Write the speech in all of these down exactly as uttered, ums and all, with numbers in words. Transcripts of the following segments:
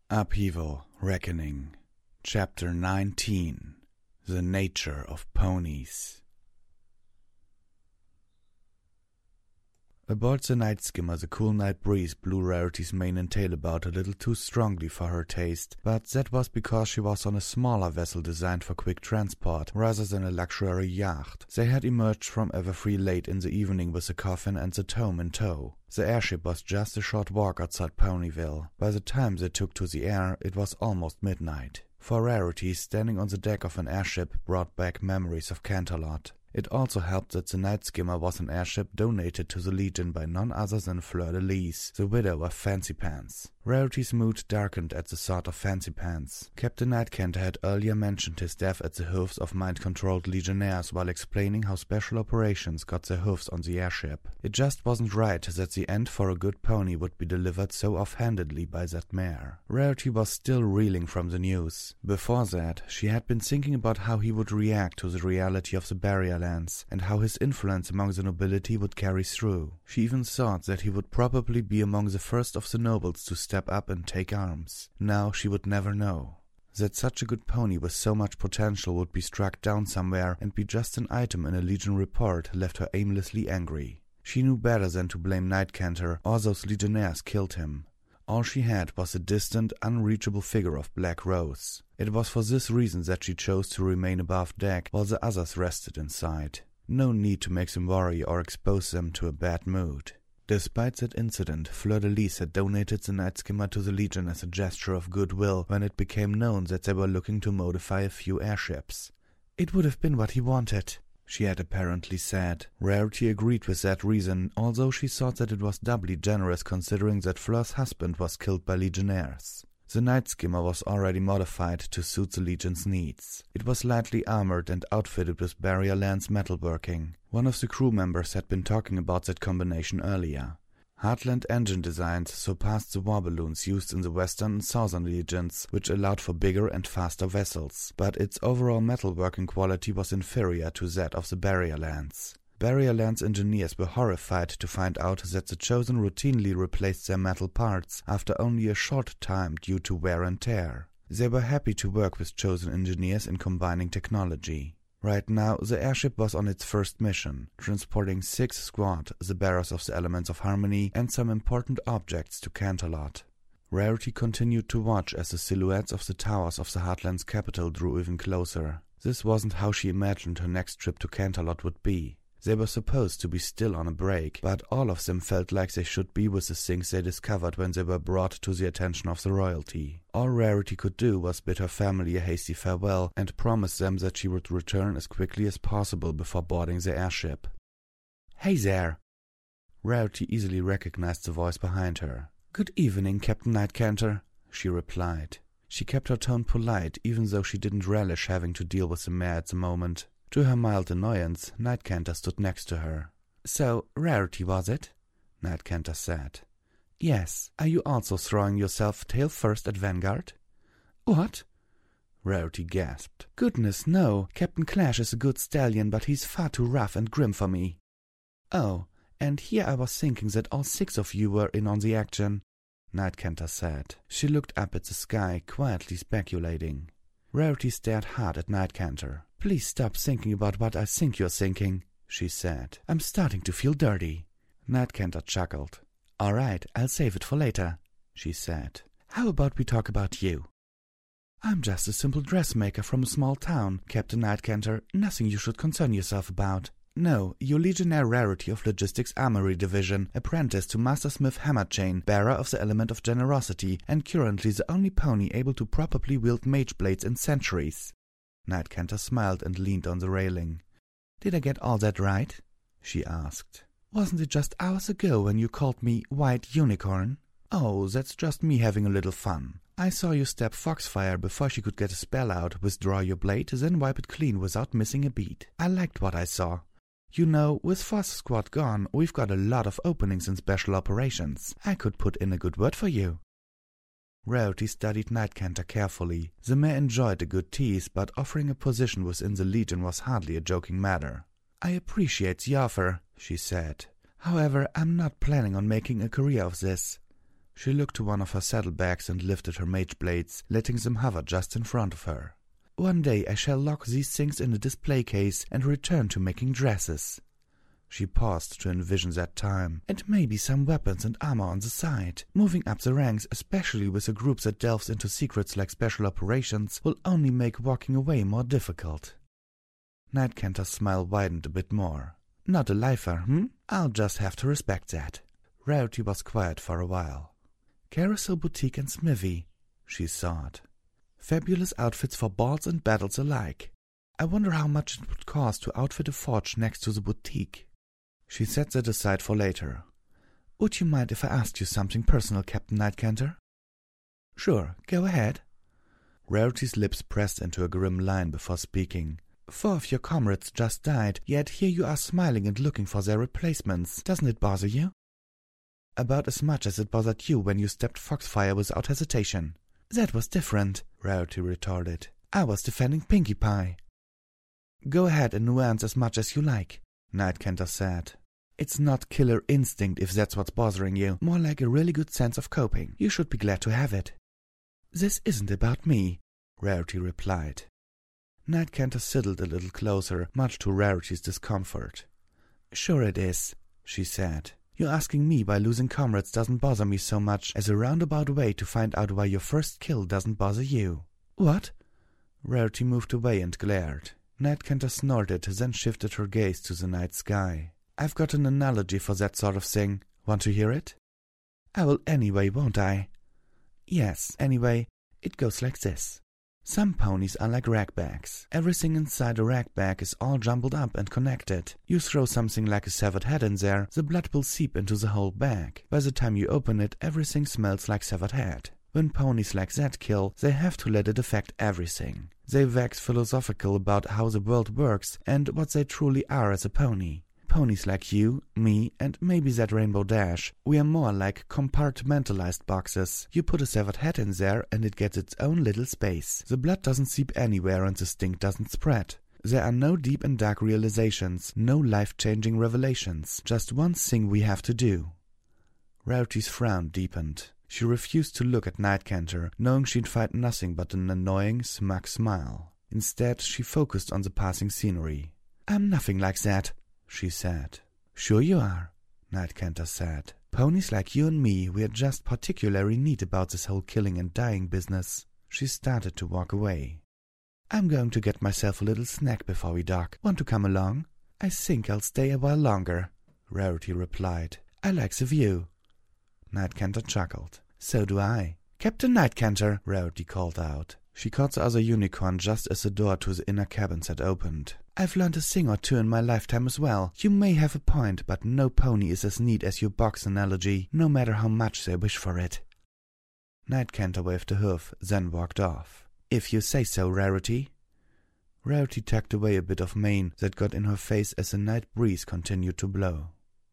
Upheaval Reckoning Chapter nineteen The Nature of Ponies. Aboard the Night Skimmer, the cool night breeze blew Rarity's mane and tail about a little too strongly for her taste, but that was because she was on a smaller vessel designed for quick transport, rather than a luxury yacht. They had emerged from Everfree late in the evening with the coffin and the tome in tow. The airship was just a short walk outside Ponyville. By the time they took to the air, it was almost midnight. For Rarity, standing on the deck of an airship brought back memories of Canterlot. It also helped that the Night Skimmer was an airship donated to the Legion by none other than Fleur de Lis, the widow of Fancy Pants. Rarity's mood darkened at the thought of Fancy Pants. Captain Nightcanter had earlier mentioned his death at the hooves of mind-controlled Legionnaires while explaining how special operations got their hooves on the airship. It just wasn't right that the end for a good pony would be delivered so offhandedly by that mare. Rarity was still reeling from the news. Before that, she had been thinking about how he would react to the reality of the Barrier Lands, and how his influence among the nobility would carry through. She even thought that he would probably be among the first of the nobles to step up and take arms. Now she would never know. That such a good pony with so much potential would be struck down somewhere and be just an item in a Legion report left her aimlessly angry. She knew better than to blame Nightcanter or those Legionnaires killed him. All she had was a distant, unreachable figure of Black Rose. It was for this reason that she chose to remain above deck while the others rested inside. No need to make them worry or expose them to a bad mood. Despite that incident, Fleur de Lis had donated the Night Skimmer to the Legion as a gesture of goodwill when it became known that they were looking to modify a few airships. It would have been what he wanted, she had apparently said. Rarity agreed with that reason, although she thought that it was doubly generous considering that Fleur's husband was killed by Legionnaires. The Night Skimmer was already modified to suit the Legion's needs. It was lightly armored and outfitted with Barrier Lands metalworking. One of the crew members had been talking about that combination earlier. Heartland engine designs surpassed the war balloons used in the Western and Southern Legions, which allowed for bigger and faster vessels, but its overall metalworking quality was inferior to that of the Barrier Lands. Barrier Lands engineers were horrified to find out that the Chosen routinely replaced their metal parts after only a short time due to wear and tear. They were happy to work with Chosen engineers in combining technology. Right now, the airship was on its first mission, transporting six squad, the bearers of the Elements of Harmony, and some important objects to Canterlot. Rarity continued to watch as the silhouettes of the towers of the Heartland's capital drew even closer. This wasn't how she imagined her next trip to Canterlot would be. They were supposed to be still on a break, but all of them felt like they should be with the things they discovered when they were brought to the attention of the royalty. All Rarity could do was bid her family a hasty farewell and promise them that she would return as quickly as possible before boarding the airship. "Hey there!" Rarity easily recognized the voice behind her. "Good evening, Captain Nightcanter," she replied. She kept her tone polite, even though she didn't relish having to deal with the mare at the moment. To her mild annoyance, Nightcanter stood next to her. "So, Rarity was it?" Nightcanter said. "Yes. Are you also throwing yourself tail first at Vanguard?" "What?" Rarity gasped. "Goodness, no. Captain Clash is a good stallion, but he's far too rough and grim for me." "Oh, and here I was thinking that all six of you were in on the action," Nightcanter said. She looked up at the sky, quietly speculating. Rarity stared hard at Nightcanter. "Please stop thinking about what I think you're thinking," she said. "I'm starting to feel dirty." Nightcanter chuckled. "All right, I'll save it for later," she said. "How about we talk about you?" "I'm just a simple dressmaker from a small town, Captain Nightcanter. Nothing you should concern yourself about." "No, you're Legionnaire Rarity of Logistics Armory Division, apprentice to Master Smith Hammerchain, bearer of the Element of Generosity, and currently the only pony able to properly wield mage blades in centuries." Nightcanter smiled and leaned on the railing. "Did I get all that right?" she asked. "Wasn't it just hours ago when you called me White Unicorn?" "Oh, that's just me having a little fun. I saw you stab Foxfire before she could get a spell out, withdraw your blade, then wipe it clean without missing a beat. I liked what I saw. You know, with Foss Squad gone, we've got a lot of openings in special operations. I could put in a good word for you." Rarity studied Nightcanter carefully. The mare enjoyed a good tease, but offering a position within the Legion was hardly a joking matter. "I appreciate the offer," she said. "However, I'm not planning on making a career of this." She looked to one of her saddlebags and lifted her mage blades, letting them hover just in front of her. "One day I shall lock these things in a display case and return to making dresses." She paused to envision that time, and maybe some weapons and armor on the side. Moving up the ranks, especially with a group that delves into secrets like special operations, will only make walking away more difficult. Nightcanter's smile widened a bit more. "Not a lifer, hmm? I'll just have to respect that." Rarity was quiet for a while. "Carousel Boutique and Smithy," she thought. "Fabulous outfits for balls and battles alike. I wonder how much it would cost to outfit a forge next to the boutique." She set that aside for later. "Would you mind if I asked you something personal, Captain Nightcanter?" "Sure, go ahead." Rarity's lips pressed into a grim line before speaking. "Four of your comrades just died, yet here you are smiling and looking for their replacements. Doesn't it bother you?" "About as much as it bothered you when you stepped Foxfire without hesitation." "That was different," Rarity retorted. "I was defending Pinkie Pie." "Go ahead and nuance as much as you like," Nightcanter said. "It's not killer instinct if that's what's bothering you, more like a really good sense of coping. You should be glad to have it." "This isn't about me," Rarity replied. Nightcanter sidled a little closer, much to Rarity's discomfort. "Sure it is," she said. "You're asking me why losing comrades doesn't bother me so much as a roundabout way to find out why your first kill doesn't bother you." "What?" Rarity moved away and glared. Nightcanter snorted, then shifted her gaze to the night sky. "I've got an analogy for that sort of thing. Want to hear it?" "I will anyway, won't I?" "Yes, anyway. It goes like this. Some ponies are like ragbags. Everything inside a ragbag is all jumbled up and connected. You throw something like a severed head in there, the blood will seep into the whole bag. By the time you open it, everything smells like severed head. When ponies like that kill, they have to let it affect everything. They wax philosophical about how the world works and what they truly are as a pony. Ponies like you, me, and maybe that Rainbow Dash, we are more like compartmentalized boxes. You put a severed head in there and it gets its own little space. The blood doesn't seep anywhere and the stink doesn't spread. There are no deep and dark realizations, no life-changing revelations. Just one thing we have to do." Rarity's frown deepened. She refused to look at Nightcanter, knowing she'd find nothing but an annoying, smug smile. Instead, she focused on the passing scenery. "I'm nothing like that," she said. "Sure you are," Nightcanter said. "Ponies like you and me, we're just particularly neat about this whole killing and dying business." She started to walk away. "I'm going to get myself a little snack before we dock. Want to come along?" "I think I'll stay a while longer," Rarity replied. "I like the view." Nightcanter chuckled. "So do I." "Captain Nightcanter," Rarity called out. She caught the other unicorn just as the door to the inner cabins had opened. "I've learned a thing or two in my lifetime as well. You may have a point, but no pony is as neat as your box analogy, no matter how much they wish for it." Nightcanter waved a hoof, then walked off. "If you say so, Rarity." Rarity tucked away a bit of mane that got in her face as the night breeze continued to blow.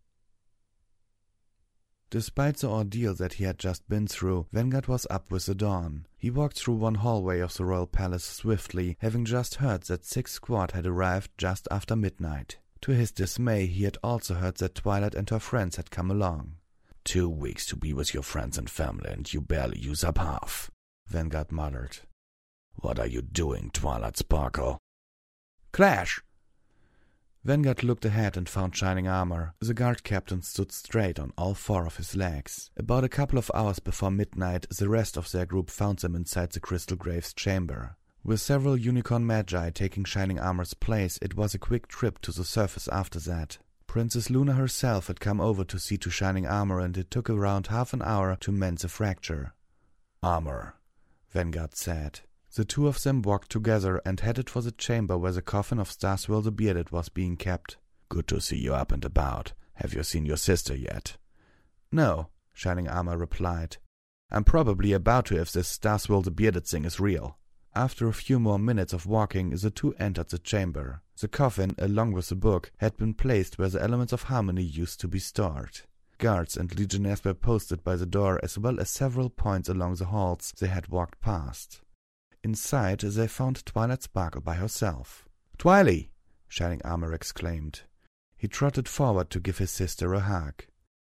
Despite the ordeal that he had just been through, Vanguard was up with the dawn. He walked through one hallway of the royal palace swiftly, having just heard that Six Squad had arrived just after midnight. To his dismay, he had also heard that Twilight and her friends had come along. "Two weeks to be with your friends and family, and you barely use up half," Vanguard muttered. "What are you doing, Twilight Sparkle?" "Clash!" Vanguard looked ahead and found shining armor. The guard captain stood straight on all four of his legs. About a couple of hours before midnight, the rest of their group found them inside the Crystal Graves chamber. With several unicorn magi taking Shining Armor's place, it was a quick trip to the surface after that. Princess Luna herself had come over to see to Shining Armor, and it took around half an hour to mend the fracture. "Armor," Vanguard said. The two of them walked together and headed for the chamber where the coffin of Starswell the Bearded was being kept. "Good to see you up and about. Have you seen your sister yet?" "No," Shining Armor replied. "I'm probably about to if this Starswell the Bearded thing is real." After a few more minutes of walking, the two entered the chamber. The coffin, along with the book, had been placed where the elements of harmony used to be stored. Guards and legionnaires were posted by the door, as well as several points along the halls they had walked past. Inside, they found Twilight Sparkle by herself. "Twily!" Shining Armor exclaimed. He trotted forward to give his sister a hug.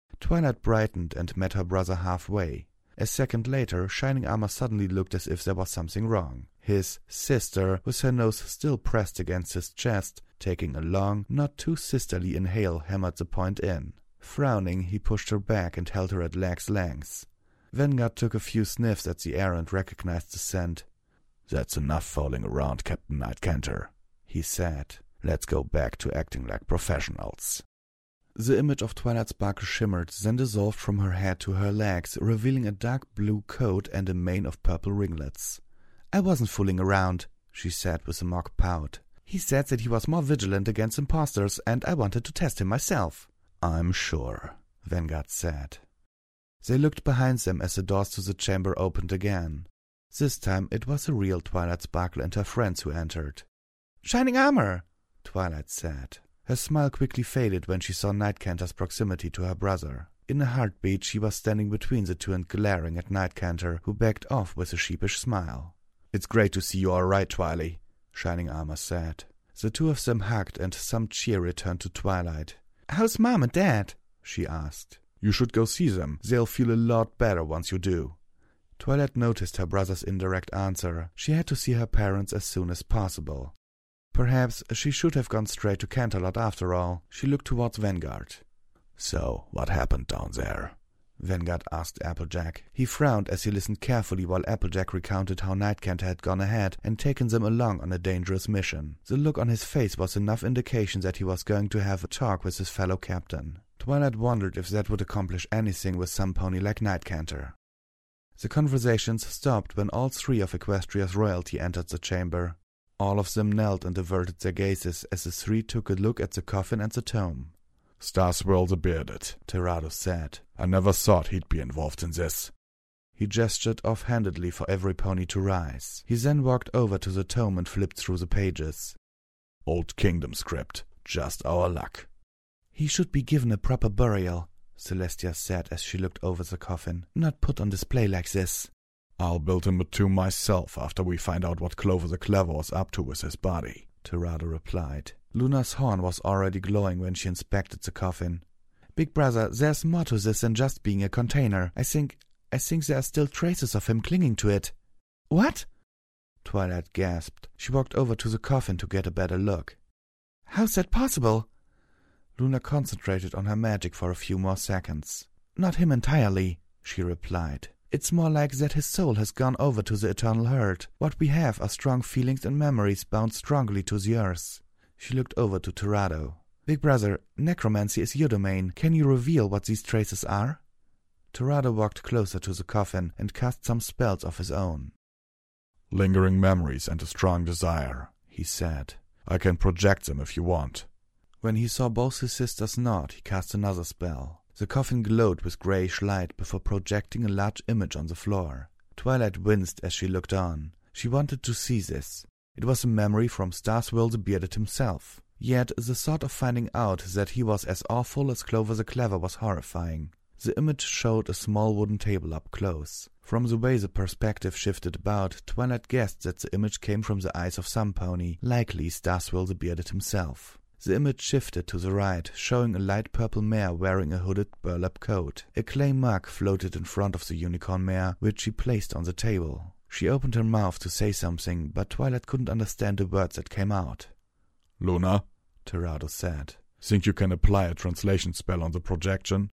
Twilight brightened and met her brother halfway. A second later, Shining Armor suddenly looked as if there was something wrong. His sister, with her nose still pressed against his chest, taking a long, not too sisterly inhale, hammered the point in. Frowning, he pushed her back and held her at leg's length. Vanguard took a few sniffs at the air and recognized the scent. "That's enough fooling around, Captain Nightcanter," he said. "Let's go back to acting like professionals." The image of Twilight Sparkle shimmered, then dissolved from her head to her legs, revealing a dark blue coat and a mane of purple ringlets. "I wasn't fooling around," she said with a mock pout. "He said that he was more vigilant against imposters, and I wanted to test him myself." "I'm sure," Vanguard said. They looked behind them as the doors to the chamber opened again. This time it was the real Twilight Sparkle and her friends who entered. "Shining Armor!" Twilight said. Her smile quickly faded when she saw Nightcanter's proximity to her brother. In a heartbeat she was standing between the two and glaring at Nightcanter, who backed off with a sheepish smile. "It's great to see you all right, Twily," Shining Armor said. The two of them hugged and some cheer returned to Twilight. "How's Mom and Dad?" she asked. "You should go see them. They'll feel a lot better once you do." Twilight noticed her brother's indirect answer. She had to see her parents as soon as possible. Perhaps she should have gone straight to Canterlot after all. She looked towards Vanguard. "So, what happened down there?" Vanguard asked Applejack. He frowned as he listened carefully while Applejack recounted how Nightcanter had gone ahead and taken them along on a dangerous mission. The look on his face was enough indication that he was going to have a talk with his fellow captain. Twilight wondered if that would accomplish anything with some pony like Nightcanter. The conversations stopped when all three of Equestria's royalty entered the chamber. All of them knelt and averted their gazes as the three took a look at the coffin and the tome. "Starswirl the Bearded," Terrado said. "I never thought he'd be involved in this." He gestured offhandedly for every pony to rise. He then walked over to the tome and flipped through the pages. "Old Kingdom script. Just our luck." "He should be given a proper burial," Celestia said as she looked over the coffin. "Not put on display like this." "I'll build him a tomb myself after we find out what Clover the Clever was up to with his body," Terrado replied. Luna's horn was already glowing when she inspected the coffin. "Big brother, there's more to this than just being a container. I think, I think there are still traces of him clinging to it." "What?" Twilight gasped. She walked over to the coffin to get a better look. "How's that possible?" Luna concentrated on her magic for a few more seconds. "Not him entirely," she replied. "It's more like that his soul has gone over to the Eternal Herd. What we have are strong feelings and memories bound strongly to the earth." She looked over to Terrado. "Big brother, necromancy is your domain. Can you reveal what these traces are?" Terrado walked closer to the coffin and cast some spells of his own. "Lingering memories and a strong desire," he said. "I can project them if you want." When he saw both his sisters nod, he cast another spell. The coffin glowed with greyish light before projecting a large image on the floor. Twilight winced as she looked on. She wanted to see this. It was a memory from Starswirl the Bearded himself. Yet the thought of finding out that he was as awful as Clover the Clever was horrifying. The image showed a small wooden table up close. From the way the perspective shifted about, Twilight guessed that the image came from the eyes of some pony, likely Starswirl the Bearded himself. The image shifted to the right, showing a light purple mare wearing a hooded burlap coat. A clay mug floated in front of the unicorn mare, which she placed on the table. She opened her mouth to say something, but Twilight couldn't understand the words that came out. "Luna," Terrado said. "think you can apply a translation spell on the projection?"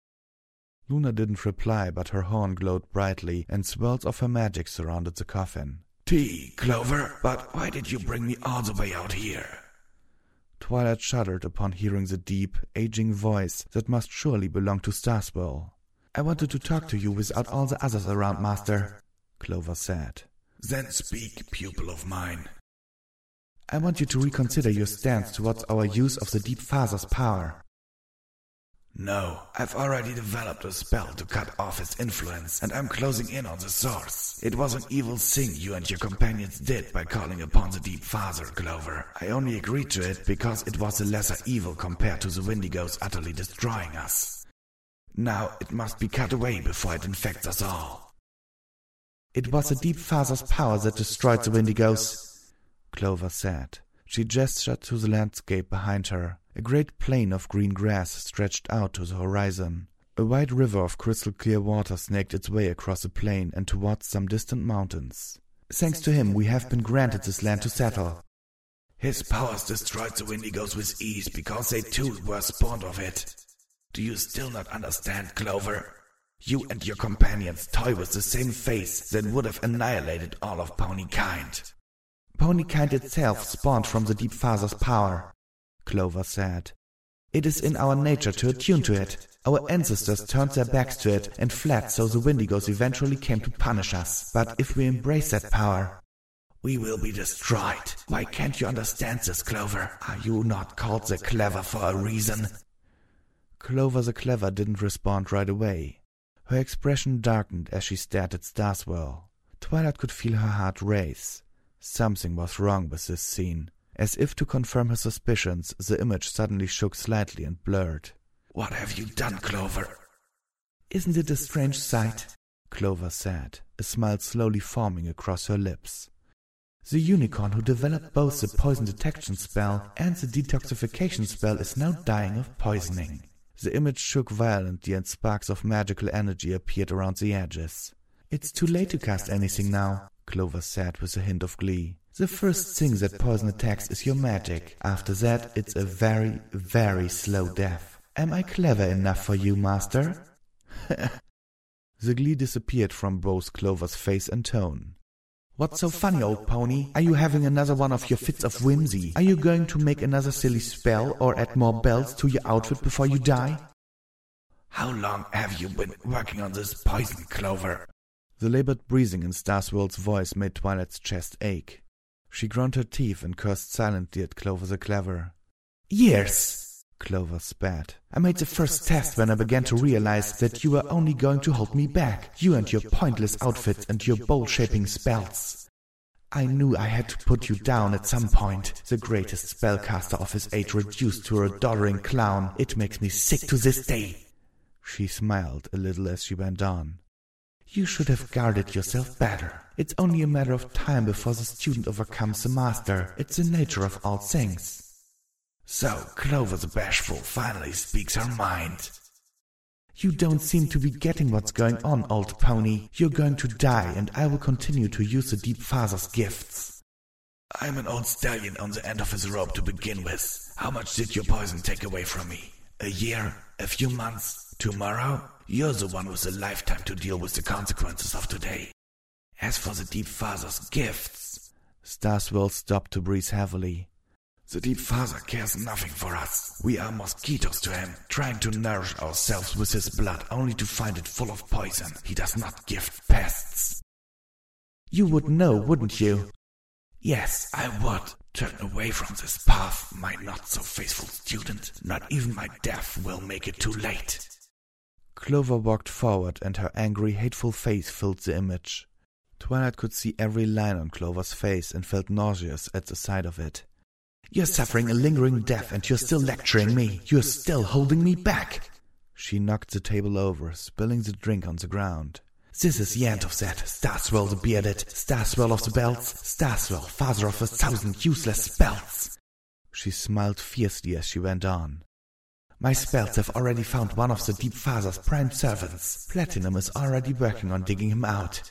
Luna didn't reply, but her horn glowed brightly, and swirls of her magic surrounded the coffin. "Tea, Clover, but why did you bring me all the way out here?" Twilight shuddered upon hearing the deep, aging voice that must surely belong to Starswirl. "I wanted to talk to you without all the others around, Master," Clover said. "Then speak, pupil of mine." "I want you to reconsider your stance towards our use of the Deep Father's power." "No, I've already developed a spell to cut off his influence, and I'm closing in on the source. It was an evil thing you and your companions did by calling upon the Deep Father, Clover. I only agreed to it because it was a lesser evil compared to the Wendigos utterly destroying us. Now it must be cut away before it infects us all." "It was the Deep Father's power that destroyed the Wendigos," Clover said. She gestured to the landscape behind her. A great plain of green grass stretched out to the horizon. A wide river of crystal-clear water snaked its way across a plain and towards some distant mountains. Thanks to him, we have been granted this land to settle. His powers destroyed the Wendigos with ease because they too were spawned of it. Do you still not understand, Clover? You and your companions toy with the same fate that would have annihilated all of Ponykind. Ponykind itself spawned from the Deep Father's power, Clover said. It is in our nature to attune to it. Our ancestors turned their backs to it and fled, so the Wendigos eventually came to punish us. But if we embrace that power, we will be destroyed. Why can't you understand this, Clover? Are you not called the Clever for a reason? Clover the Clever didn't respond right away. Her expression darkened as she stared at Starswell. Twilight could feel her heart race. Something was wrong with this scene. As if to confirm her suspicions, the image suddenly shook slightly and blurred. What have you done, Clover? Isn't it a strange sight? Clover said, a smile slowly forming across her lips. The unicorn who developed both the poison detection spell and the detoxification spell is now dying of poisoning. The image shook violently and sparks of magical energy appeared around the edges. It's too late to cast anything now, Clover said with a hint of glee. The first thing that poison attacks is your magic. After that, it's a very, very slow death. Am I clever enough for you, Master? The glee disappeared from both Clover's face and tone. What's so funny, old pony? Are you having another one of your fits of whimsy? Are you going to make another silly spell or add more bells to your outfit before you die? How long have you been working on this poison, Clover? The labored breathing in Starswell's voice made Twilight's chest ache. She ground her teeth and cursed silently at Clover the Clever. Years, Clover spat. I made the first test when I began to realize that you were only going to hold me back, you and your pointless outfits and your bowl-shaping spells. I knew I had to put you down at some point, the greatest spellcaster of his age reduced to a doddering clown. It makes me sick to this day. She smiled a little as she went on. You should have guarded yourself better. It's only a matter of time before the student overcomes the master. It's the nature of all things. So, Clover the Bashful finally speaks her mind. You don't seem to be getting what's going on, old pony. You're going to die, and I will continue to use the Deep Father's gifts. I'm an old stallion on the end of his rope to begin with. How much did your poison take away from me? A year? A few months? Tomorrow? You're the one with a lifetime to deal with the consequences of today. As for the Deep Father's gifts... Starswell stopped to breathe heavily. The Deep Father cares nothing for us. We are mosquitoes to him, trying to nourish ourselves with his blood only to find it full of poison. He does not gift pests. You would know, wouldn't you? Yes, I would. Turn away from this path, my not-so-faithful student. Not even my death will make it too late. Clover walked forward, and her angry, hateful face filled the image. Twilight could see every line on Clover's face and felt nauseous at the sight of it. You're suffering a lingering death, and you're still lecturing me. You're still holding me back. She knocked the table over, spilling the drink on the ground. This is the end of that. Starswell the Bearded, Starswell of the Bells, Starswell, father of a thousand useless spells. She smiled fiercely as she went on. My spells have already found one of the Deep Father's prime servants. Platinum is already working on digging him out.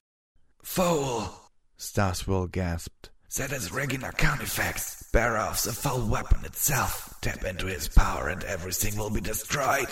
Fool! Starswell gasped. That is Regina Carnifex, bearer of the foul weapon itself. Tap into his power and everything will be destroyed.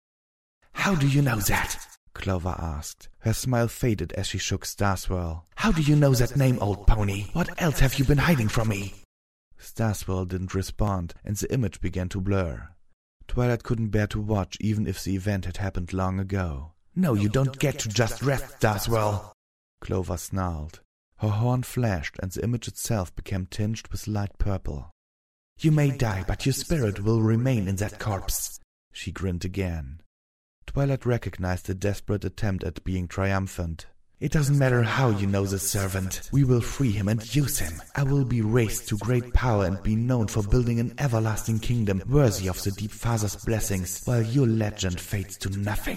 How do you know that? Clover asked. Her smile faded as she shook Starswell. How do you know that name, old pony? What else have you been hiding from me? Starswell didn't respond, and the image began to blur. Twilight couldn't bear to watch, even if the event had happened long ago. No, you don't get to just rest, Starswell, Clover snarled. Her horn flashed, and the image itself became tinged with light purple. You may die, but your spirit will remain in that corpse. She grinned again. Twilight recognized a desperate attempt at being triumphant. It doesn't matter how you know the servant. We will free him and use him. I will be raised to great power and be known for building an everlasting kingdom worthy of the Deep Father's blessings, while your legend fades to nothing.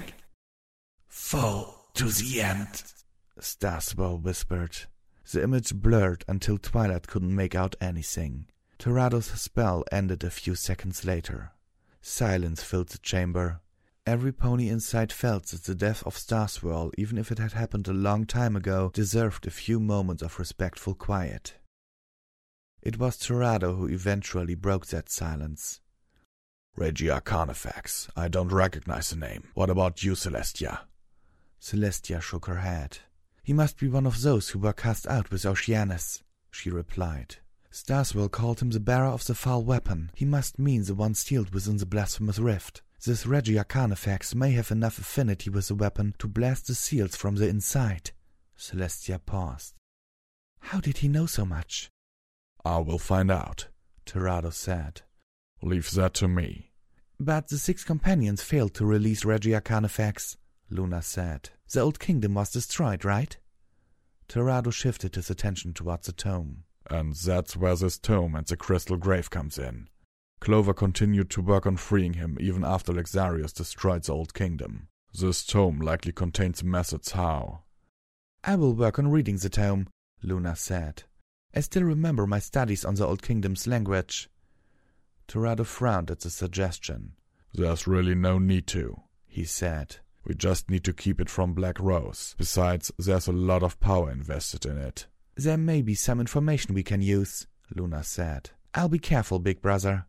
Fall to the end, Starswell whispered. The image blurred until Twilight couldn't make out anything. Terado's spell ended a few seconds later. Silence filled the chamber. Every pony inside felt that the death of Starswirl, even if it had happened a long time ago, deserved a few moments of respectful quiet. It was Terrado who eventually broke that silence. Regia Carnifex. I don't recognize the name. What about you, Celestia? Celestia shook her head. He must be one of those who were cast out with Oceanus, she replied. Starswirl called him the bearer of the foul weapon. He must mean the one sealed within the blasphemous rift. This Regia Carnifex may have enough affinity with the weapon to blast the seals from the inside. Celestia paused. How did he know so much? I will find out, Terrado said. Leave that to me. But the six companions failed to release Regia Carnifex, Luna said. The old kingdom was destroyed, right? Terrado shifted his attention towards the tome. And that's where this tome and the crystal grave comes in. Clover continued to work on freeing him even after Lexarius destroyed the old kingdom. This tome likely contains methods how. I will work on reading the tome, Luna said. I still remember my studies on the old kingdom's language. Terrado frowned at the suggestion. There's really no need to, he said. We just need to keep it from Black Rose. Besides, there's a lot of power invested in it. There may be some information we can use, Luna said. I'll be careful, big brother.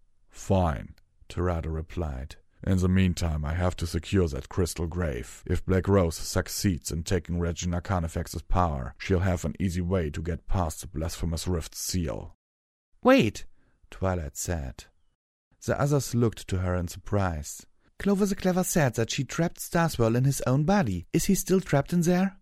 Fine, Terrado replied. In the meantime, I have to secure that crystal grave. If Black Rose succeeds in taking Regia Carnifex's power, she'll have an easy way to get past the Blasphemous Rift seal. Wait, Twilight said. The others looked to her in surprise. Clover the Clever said that she trapped Starswirl in his own body. Is he still trapped in there?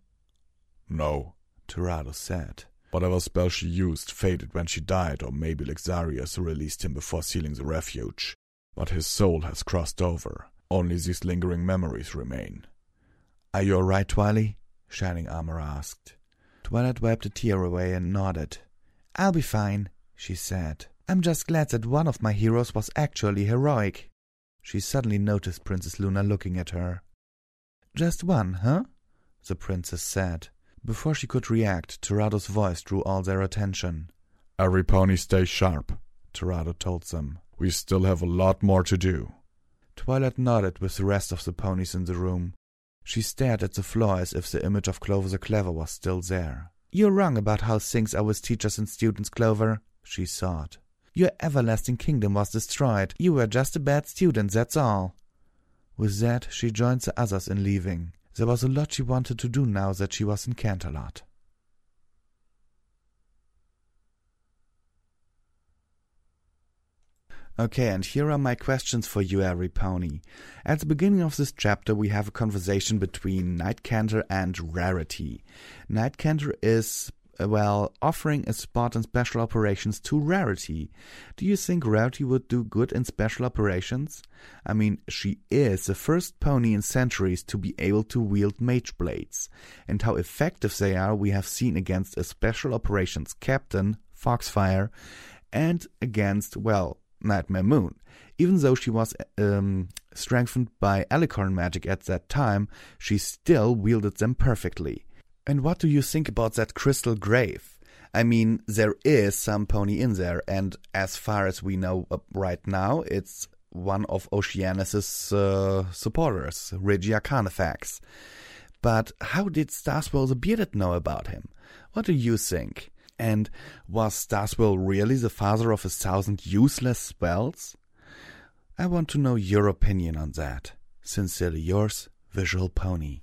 No, Terrado said. Whatever spell she used faded when she died, or maybe Lexarius released him before sealing the refuge. But his soul has crossed over. Only these lingering memories remain. Are you all right, Twily? Shining Armor asked. Twilight wiped a tear away and nodded. I'll be fine, she said. I'm just glad that one of my heroes was actually heroic. She suddenly noticed Princess Luna looking at her. Just one, huh? The princess said. Before she could react, Terrado's voice drew all their attention. Every pony stay sharp, Terrado told them. We still have a lot more to do. Twilight nodded with the rest of the ponies in the room. She stared at the floor as if the image of Clover the Clever was still there. You're wrong about how things are with teachers and students, Clover, she thought. Your everlasting kingdom was destroyed. You were just a bad student, that's all. With that, she joined the others in leaving. There was a lot she wanted to do now that she was in Canterlot. Okay, and here are my questions for you, every pony. At the beginning of this chapter, we have a conversation between Knight Canter and Rarity. Knight Canter is, well, offering a spot in special operations to Rarity. Do you think Rarity would do good in special operations? I mean, she is the first pony in centuries to be able to wield mage blades. And how effective they are we have seen against a special operations captain, Foxfire, and against, well, Nightmare Moon. Even though she was um, strengthened by Alicorn magic at that time, she still wielded them perfectly. And what do you think about that crystal grave? I mean, there is some pony in there, and as far as we know uh, right now, it's one of Oceanus's uh, supporters, Regia Carnifex. But how did Starswirl the Bearded know about him? What do you think? And was Starswirl really the father of a thousand useless spells? I want to know your opinion on that. Sincerely yours, Visual Pony.